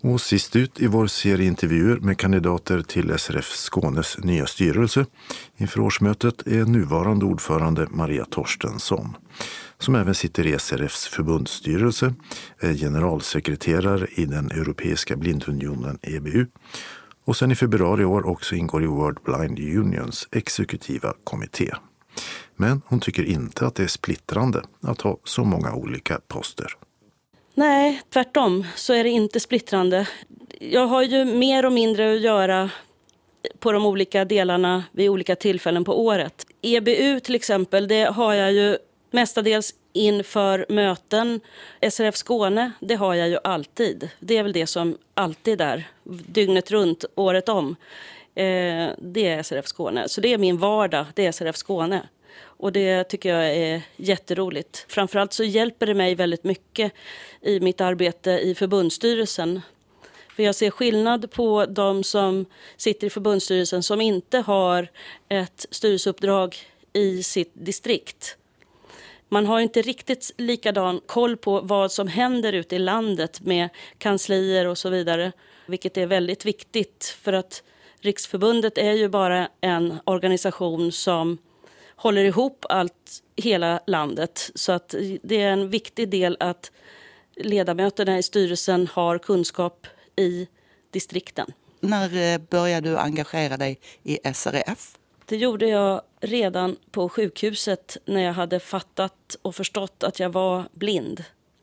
Och sist ut i vår serie intervjuer med kandidater till SRF Skånes nya styrelse inför årsmötet är nuvarande ordförande Maria Torstensson, som även sitter i SRFs förbundsstyrelse, är generalsekreterare i den europeiska blindunionen EBU och sen i februari i år också ingår i World Blind Unions exekutiva kommitté. Men hon tycker inte att det är splittrande att ha så många olika poster. Nej, tvärtom så är det inte splittrande. Jag har ju mer och mindre att göra på de olika delarna vid olika tillfällen på året. EBU till exempel, det har jag ju mestadels inför möten. SRF Skåne, det har jag ju alltid. Det är väl det som alltid är, dygnet runt, året om. Det är SRF Skåne. Så det är min vardag, det är SRF Skåne. Och det tycker jag är jätteroligt. Framförallt så hjälper det mig väldigt mycket i mitt arbete i förbundsstyrelsen. För jag ser skillnad på de som sitter i förbundsstyrelsen som inte har ett styrelseuppdrag i sitt distrikt. Man har inte riktigt likadan koll på vad som händer ute i landet med kanslier och så vidare. Vilket är väldigt viktigt för att Riksförbundet är ju bara en organisation som håller ihop hela landet. Så att det är en viktig del att ledamöterna i styrelsen har kunskap i distrikten. När började du engagera dig i SRF? Det gjorde jag redan på sjukhuset när jag hade fattat och förstått att jag var blind.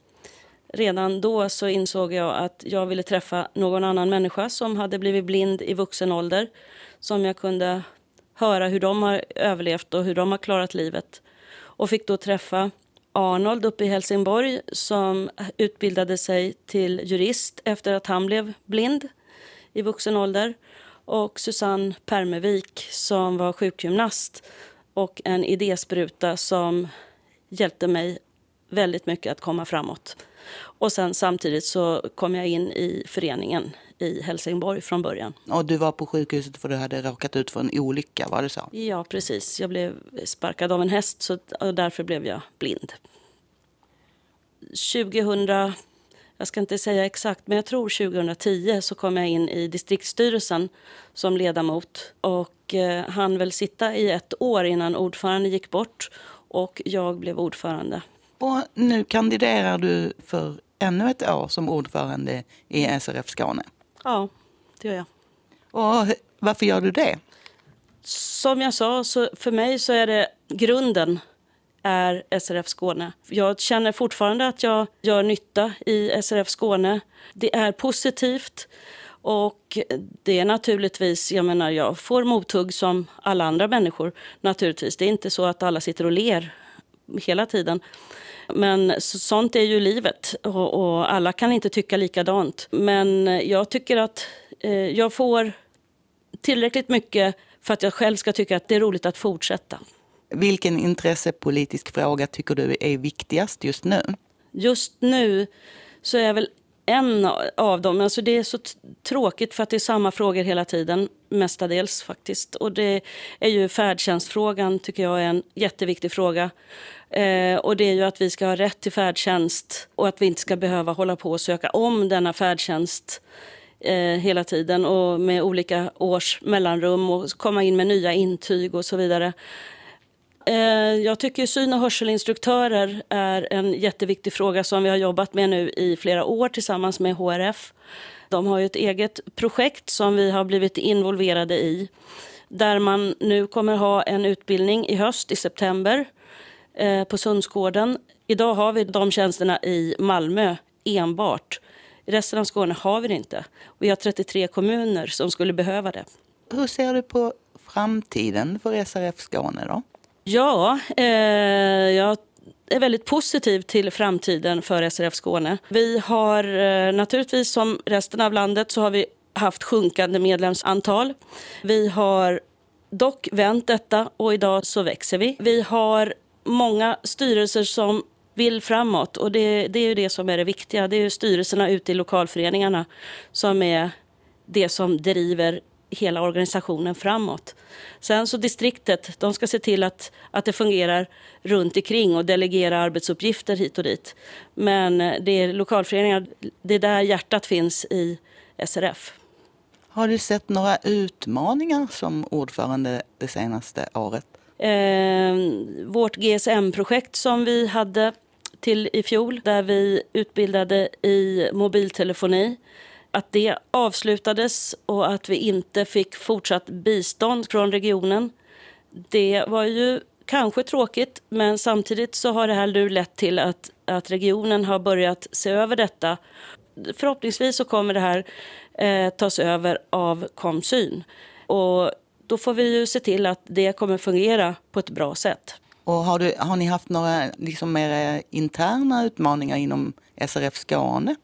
Redan då så insåg jag att jag ville träffa någon annan människa som hade blivit blind i vuxen ålder. Som jag kunde höra hur de har överlevt och hur de har klarat livet. Och fick då träffa Arnold uppe i Helsingborg som utbildade sig till jurist efter att han blev blind i vuxen ålder. Och Susanne Permevik som var sjukgymnast och en idéspruta som hjälpte mig väldigt mycket att komma framåt. Och sen samtidigt så kom jag in i föreningen i Helsingborg från början. Och du var på sjukhuset för du hade råkat ut för en olycka, var det så? Ja, precis. Jag blev sparkad av en häst och därför blev jag blind. 2000, jag ska inte säga exakt, men jag tror 2010 så kom jag in i distriktsstyrelsen som ledamot. Och hann väl sitta i 1 år innan ordförande gick bort och jag blev ordförande. Och nu kandiderar du för ännu ett år som ordförande i SRF Skåne. Ja, det gör jag. Och varför gör du det? Som jag sa, så för mig så är det grunden är SRF Skåne. Jag känner fortfarande att jag gör nytta i SRF Skåne. Det är positivt och det är naturligtvis, jag får mothugg som alla andra människor naturligtvis. Det är inte så att alla sitter och ler hela tiden. Men sånt är ju livet och alla kan inte tycka likadant. Men jag tycker att jag får tillräckligt mycket för att jag själv ska tycka att det är roligt att fortsätta. Vilken intressepolitisk fråga tycker du är viktigast just nu? Just nu så är väl en av dem. Alltså det är så tråkigt för att det är samma frågor hela tiden. Mestadels faktiskt. Och det är ju färdtjänstfrågan tycker jag är en jätteviktig fråga. Och det är ju att vi ska ha rätt till färdtjänst. Och att vi inte ska behöva hålla på och söka om denna färdtjänst hela tiden. Och med olika års mellanrum och komma in med nya intyg och så vidare. Jag tycker syn- och hörselinstruktörer är en jätteviktig fråga som vi har jobbat med nu i flera år tillsammans med HRF. De har ju ett eget projekt som vi har blivit involverade i. Där man nu kommer ha en utbildning i höst, i september, på Sundsgården. Idag har vi de tjänsterna i Malmö enbart. I resten av Skåne har vi det inte. Vi har 33 kommuner som skulle behöva det. Hur ser du på framtiden för SRF Skåne då? Ja, jag är väldigt positiv till framtiden för SRF Skåne. Vi har naturligtvis som resten av landet så har vi haft sjunkande medlemsantal. Vi har dock vänt detta och idag så växer vi. Vi har många styrelser som vill framåt och det är ju det som är det viktiga. Det är ju styrelserna ute i lokalföreningarna som är det som driver hela organisationen framåt. Sen så distriktet, de ska se till att det fungerar runt omkring och delegera arbetsuppgifter hit och dit. Men det är lokalföreningar, det är där hjärtat finns i SRF. Har du sett några utmaningar som ordförande det senaste året? Vårt GSM-projekt som vi hade till i fjol, där vi utbildade i mobiltelefoni, att det avslutades och att vi inte fick fortsatt bistånd från regionen. Det var ju kanske tråkigt, men samtidigt så har det här nu lett till att regionen har börjat se över detta. Förhoppningsvis så kommer det här tas över av Komsyn. Och då får vi ju se till att det kommer fungera på ett bra sätt. Och har ni haft några liksom mer interna utmaningar inom SRF Skåne?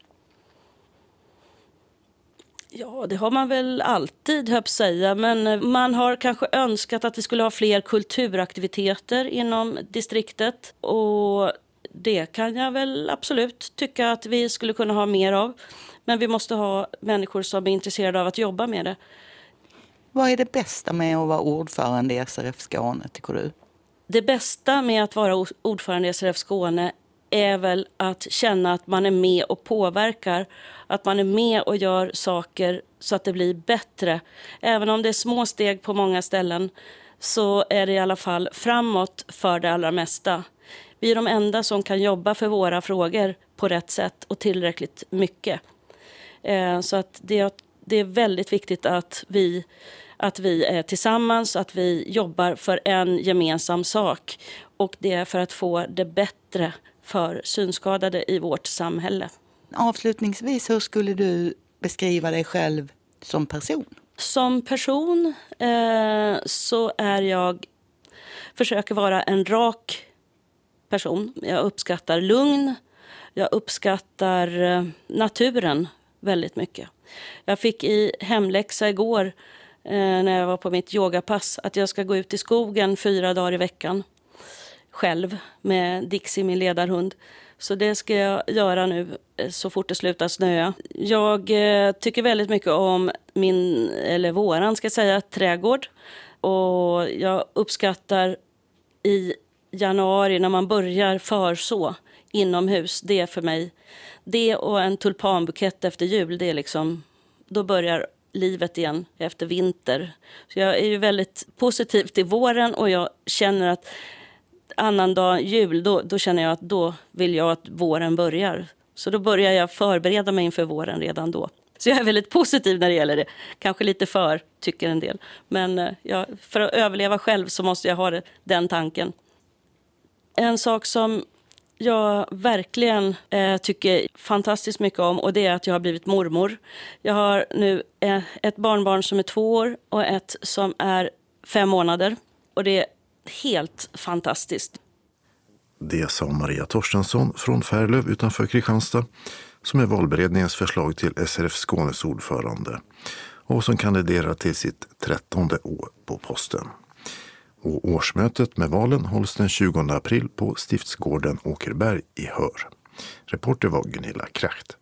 Ja, det har man väl alltid, höll säga. Men man har kanske önskat att vi skulle ha fler kulturaktiviteter inom distriktet. Och det kan jag väl absolut tycka att vi skulle kunna ha mer av. Men vi måste ha människor som är intresserade av att jobba med det. Vad är det bästa med att vara ordförande i SRF Skåne, tycker du? Det bästa med att vara ordförande i SRF Skåne är väl att känna att man är med och påverkar. Att man är med och gör saker så att det blir bättre. Även om det är små steg på många ställen så är det i alla fall framåt för det allra mesta. Vi är de enda som kan jobba för våra frågor på rätt sätt och tillräckligt mycket. Så att det är väldigt viktigt att vi är tillsammans, att vi jobbar för en gemensam sak. Och det är för att få det bättre för synskadade i vårt samhälle. Avslutningsvis, hur skulle du beskriva dig själv som person? Som person så försöker vara en rak person. Jag uppskattar lugn, jag uppskattar naturen väldigt mycket. Jag fick i hemläxa igår när jag var på mitt yogapass att jag ska gå ut i skogen 4 dagar i veckan själv med Dixie, min ledarhund. Så det ska jag göra nu så fort det slutar snöa. Jag tycker väldigt mycket om våran trädgård. Och jag uppskattar i januari när man börjar förså inomhus. Det är för mig, det och en tulpanbukett efter jul, det är liksom, då börjar livet igen efter vinter. Så jag är ju väldigt positiv till våren och jag känner att annandag jul, då känner jag att då vill jag att våren börjar. Så då börjar jag förbereda mig inför våren redan då. Så jag är väldigt positiv när det gäller det. Kanske lite tycker en del. Men för att överleva själv så måste jag ha den tanken. En sak som jag verkligen tycker fantastiskt mycket om, och det är att jag har blivit mormor. Jag har nu ett barnbarn som är 2 år och ett som är 5 månader. Och det är helt fantastiskt. Det sa Maria Torstensson från Färlöv utanför Kristianstad, som är valberedningens förslag till SRF Skånes ordförande och som kandiderar till sitt 13:e år på posten. Och årsmötet med valen hålls den 20 april på Stiftsgården Åkerberg i Hör. Reporter var Gunilla Kracht.